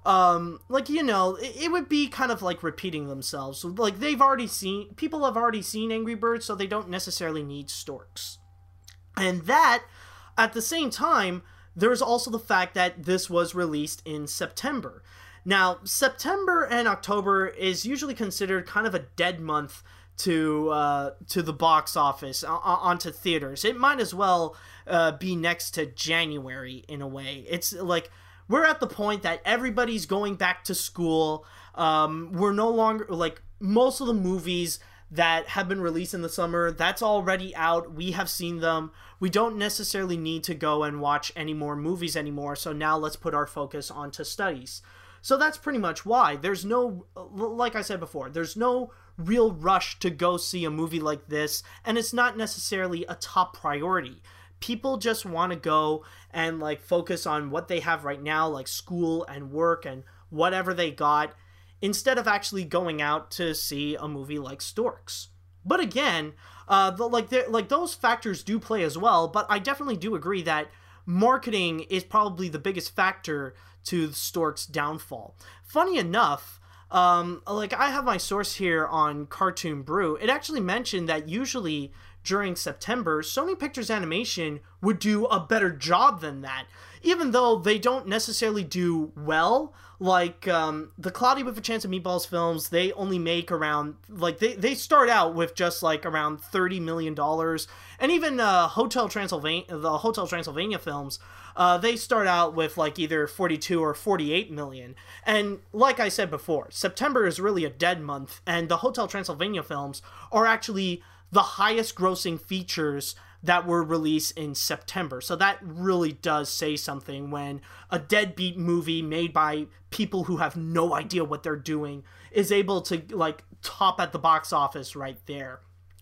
Um, like, you know, it, it would be kind of like repeating themselves. So, like, they've already seen, people have already seen Angry Birds, so they don't necessarily need Storks. And that, at the same time, there's also the fact that this was released in September. Now, September and October is usually considered kind of a dead month to uh, to the box office, uh, onto theaters. It might as well uh, be next to January in a way. It's like, we're at the point that everybody's going back to school. Um, we're no longer, like, most of the movies that have been released in the summer, that's already out. We have seen them. We don't necessarily need to go and watch any more movies anymore, so now let's put our focus onto studies. So that's pretty much why. There's no, like I said before, there's no real rush to go see a movie like this, and it's not necessarily a top priority. People just want to go and, like, focus on what they have right now, like school and work and whatever they got, instead of actually going out to see a movie like Storks. But again, uh, the, like, like those factors do play as well, but I definitely do agree that marketing is probably the biggest factor to Storks' downfall. Funny enough, um, like, I have my source here on Cartoon Brew. It actually mentioned that usually during September, Sony Pictures Animation would do a better job than that. even though they don't necessarily do well, like um, the Cloudy with a Chance of Meatballs films, they only make around, like, they, they start out with just, like, around thirty million dollars. And even uh, Hotel Transylvania, the Hotel Transylvania films, uh, they start out with, like, either forty-two or forty-eight million. And like I said before, September is really a dead month, and the Hotel Transylvania films are actually the highest grossing features that were released in September. So that really does say something when a deadbeat movie made by people who have no idea what they're doing is able to, like, top at the box office right there.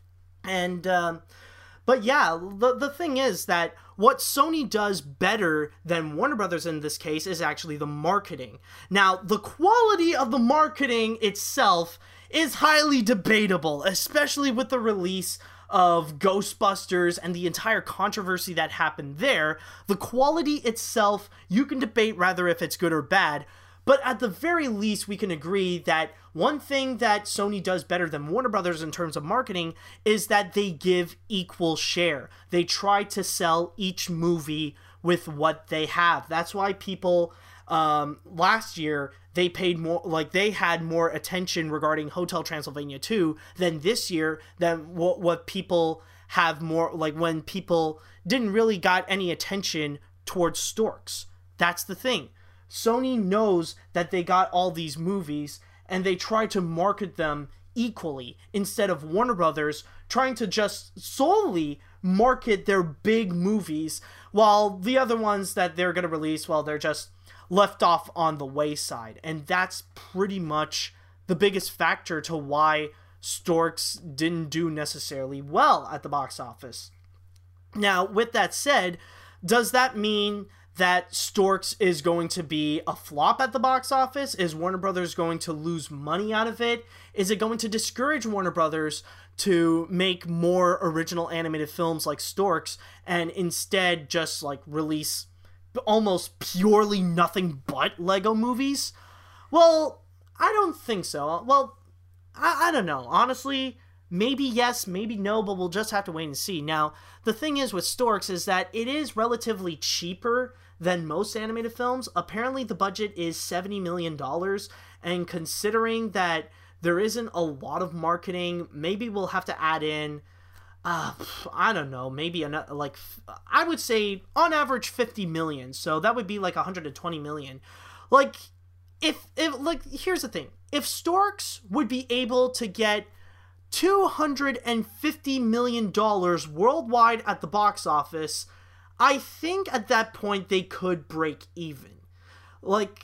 And, um, but yeah, the, the thing is that what Sony does better than Warner Brothers in this case is actually the marketing. Now, the quality of the marketing itself is highly debatable, especially with the release of Ghostbusters and the entire controversy that happened there. The quality itself, you can debate rather if it's good or bad, but at the very least we can agree that one thing that Sony does better than Warner Brothers in terms of marketing is that they give equal share. They try to sell each movie with what they have. That's why people um, last year, they paid more, like they had more attention regarding Hotel Transylvania two than this year, than what, what people have more, like when people didn't really got any attention towards Storks. That's the thing. Sony knows that they got all these movies and they try to market them equally instead of Warner Brothers trying to just solely market their big movies while the other ones that they're going to release, well, they're just left off on the wayside. And that's pretty much the biggest factor to why Storks didn't do necessarily well at the box office. Now, with that said, does that mean that Storks is going to be a flop at the box office? Is Warner Brothers going to lose money out of it? Is it going to discourage Warner Brothers to make more original animated films like Storks and instead just like release almost purely nothing but Lego movies? Well, I don't think so. Well, I, I don't know. Honestly, maybe yes, maybe no, but we'll just have to wait and see. Now, the thing is with Storks is that it is relatively cheaper than most animated films. Apparently, the budget is seventy million dollars, and considering that there isn't a lot of marketing, maybe we'll have to add in Uh, I don't know, maybe another, like, I would say on average fifty million, so that would be like one hundred twenty million. Like, if, if, like, here's the thing, if Storks would be able to get two hundred fifty million dollars worldwide at the box office, I think at that point they could break even. Like,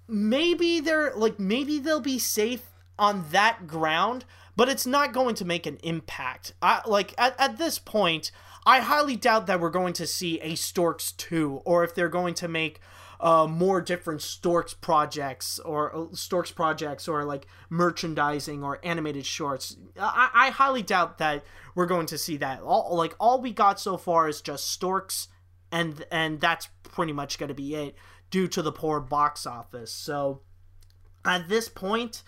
maybe they're, like, maybe they'll be safe on that ground, but it's not going to make an impact. I, like, at, at this point, I highly doubt that we're going to see a Storks two, or if they're going to make uh, more different Storks projects, or uh, Storks projects, or, like, merchandising, or animated shorts. I, I highly doubt that we're going to see that. All, like, all we got so far is just Storks, and, and that's pretty much going to be it, due to the poor box office. So, at this point,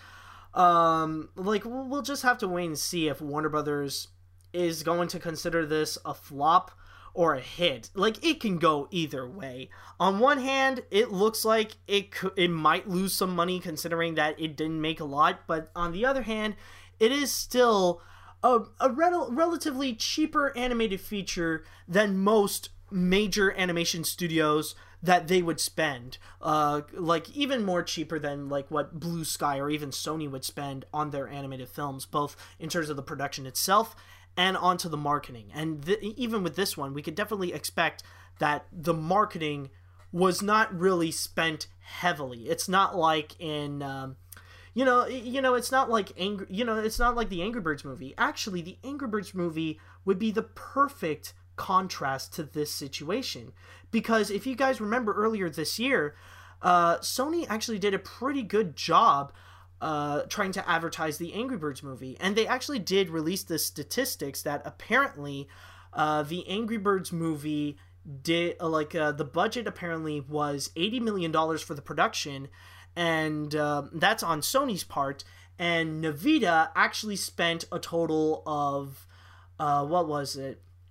Um, like, we'll just have to wait and see if Warner Brothers is going to consider this a flop or a hit. Like, it can go either way. On one hand, it looks like it could, it might lose some money considering that it didn't make a lot, but on the other hand, it is still a, a rel- relatively cheaper animated feature than most major animation studios that they would spend, uh, like even more cheaper than like what Blue Sky or even Sony would spend on their animated films, both in terms of the production itself and onto the marketing. And th- even with this one, we could definitely expect that the marketing was not really spent heavily. It's not like in, um, you know, you know, it's not like angry, you know, it's not like the Angry Birds movie. Actually, the Angry Birds movie would be the perfect contrast to this situation, because if you guys remember earlier this year, uh, Sony actually did a pretty good job uh, trying to advertise the Angry Birds movie, and they actually did release the statistics that apparently uh, the Angry Birds movie did, uh, like uh, the budget apparently was eighty million dollars for the production, and uh, that's on Sony's part, and Nvidia actually spent a total of, uh, what was it?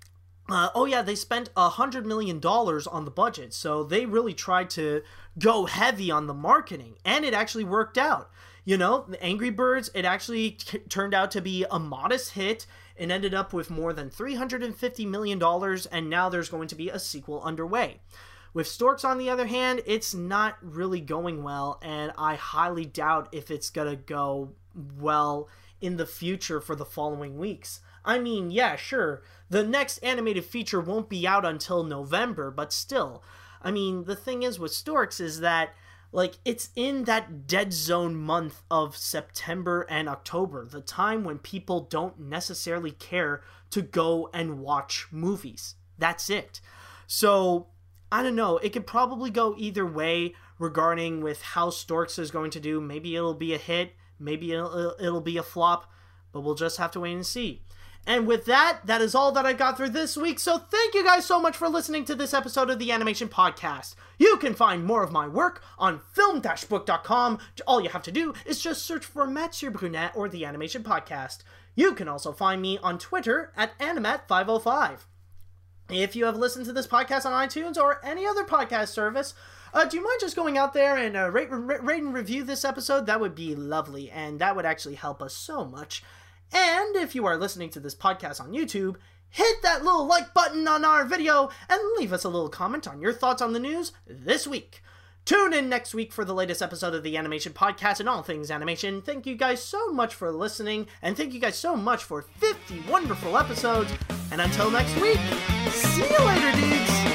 Uh, oh yeah, they spent a hundred million dollars on the budget, so they really tried to go heavy on the marketing, and it actually worked out. You know, Angry Birds, it actually t- turned out to be a modest hit. It ended up with more than three hundred fifty million dollars, and now there's going to be a sequel underway. With Storks, on the other hand, it's not really going well, and I highly doubt if it's gonna go well in the future for the following weeks. I mean, yeah, sure, the next animated feature won't be out until November, but still. I mean, the thing is with Storks is that, like, it's in that dead zone month of September and October, the time when people don't necessarily care to go and watch movies. That's it. So, I don't know, it could probably go either way regarding with how Storks is going to do. Maybe it'll be a hit, maybe it'll, it'll be a flop, but we'll just have to wait and see. And with that, that is all that I got through this week, so thank you guys so much for listening to this episode of the Animation Podcast. You can find more of my work on film dash book dot com. All you have to do is just search for Mathieu Brunet or the Animation Podcast. You can also find me on Twitter at Animat five oh five. If you have listened to this podcast on iTunes or any other podcast service, uh, do you mind just going out there and uh, rate, rate and review this episode? That would be lovely, and that would actually help us so much. And if you are listening to this podcast on YouTube, hit that little like button on our video and leave us a little comment on your thoughts on the news this week. Tune in next week for the latest episode of the Animation Podcast and all things animation. Thank you guys so much for listening, and thank you guys so much for fifty wonderful episodes. And until next week, see you later, dudes!